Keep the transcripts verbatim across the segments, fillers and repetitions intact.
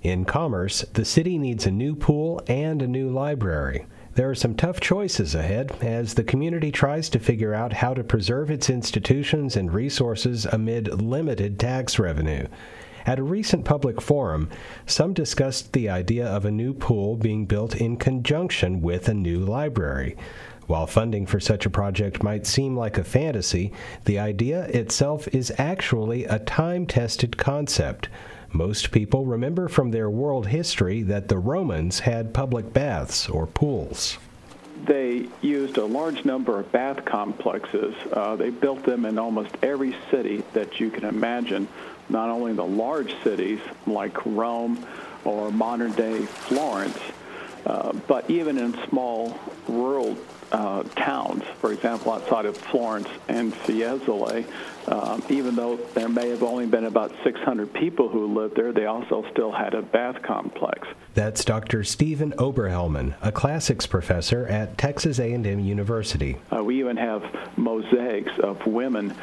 In Commerce, the city needs a new pool and a new library. There are some tough choices ahead as the community tries to figure out how to preserve its institutions and resources amid limited tax revenue. At a recent public forum, some discussed the idea of a new pool being built in conjunction with a new library. While funding for such a project might seem like a fantasy, the idea itself is actually a time-tested concept. Most people remember from their world history that the Romans had public baths or pools. They used a large number of bath complexes. Uh, they built them in almost every city that you can imagine, not only the large cities like Rome or modern-day Florence, uh, but even in small rural uh, towns. For example, outside of Florence and Fiesole, um, even though there may have only been about six hundred people who lived there, they also still had a bath complex. That's Doctor Stephen Oberhelman, a classics professor at Texas A and M University. Uh, we even have mosaics of women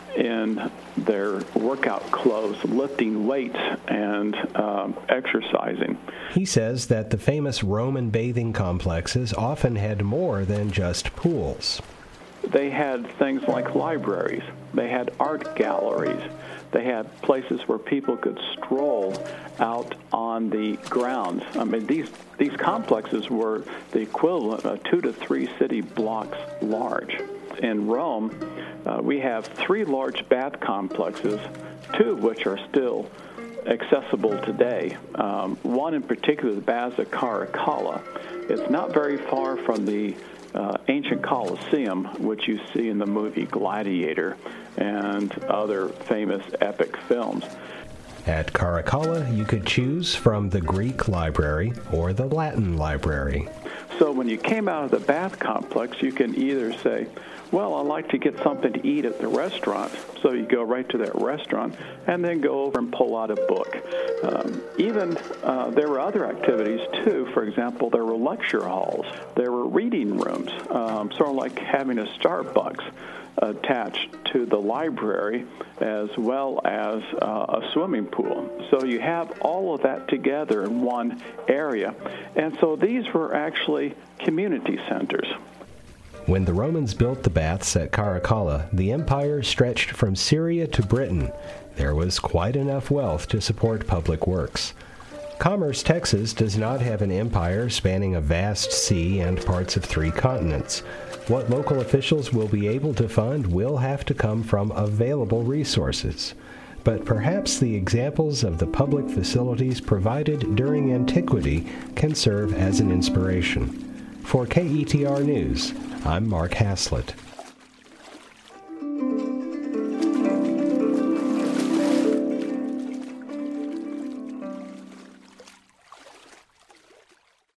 in their workout clothes, lifting weights and um, exercising. He says that the famous Roman bathing complexes often had more than just pools. They had things like libraries. They had art galleries. They had places where people could stroll out on the grounds. I mean, these these complexes were the equivalent of two to three city blocks large. In Rome, uh, we have three large bath complexes, two of which are still accessible today. Um, one in particular, the Baths of Caracalla. It's not very far from the uh, ancient Colosseum, which you see in the movie Gladiator and other famous epic films. At Caracalla, you could choose from the Greek library or the Latin library. So when you came out of the bath complex, you can either say, well, I'd like to get something to eat at the restaurant. So you go right to that restaurant and then go over and pull out a book. Um, even uh, there were other activities, too. For example, there were lecture halls. There were reading rooms, um, sort of like having a Starbucks attached to the library, as well as uh, a swimming pool. So you have all of that together in one area. And so these were actually community centers. When the Romans built the baths at Caracalla, the empire stretched from Syria to Britain. There was quite enough wealth to support public works. Commerce, Texas does not have an empire spanning a vast sea and parts of three continents. What local officials will be able to fund will have to come from available resources. But perhaps the examples of the public facilities provided during antiquity can serve as an inspiration. For K E T R News, I'm Mark Haslett.